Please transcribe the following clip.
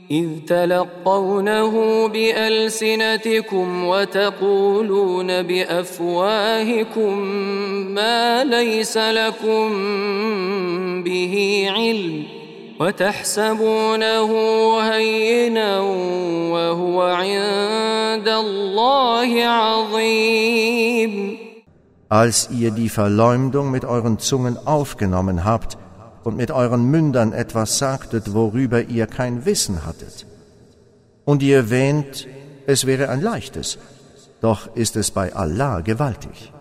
إذ تلقونه بألسنتكم وتقولون بأفواهكم ما ليس لكم به علم وتحسبونه هينا وهو عند الله عظيم. Als ihr die Verleumdung mit euren Zungen aufgenommen habt und mit euren Mündern etwas sagtet, worüber ihr kein Wissen hattet. Und ihr wähnt, es wäre ein leichtes, doch ist es bei Allah gewaltig.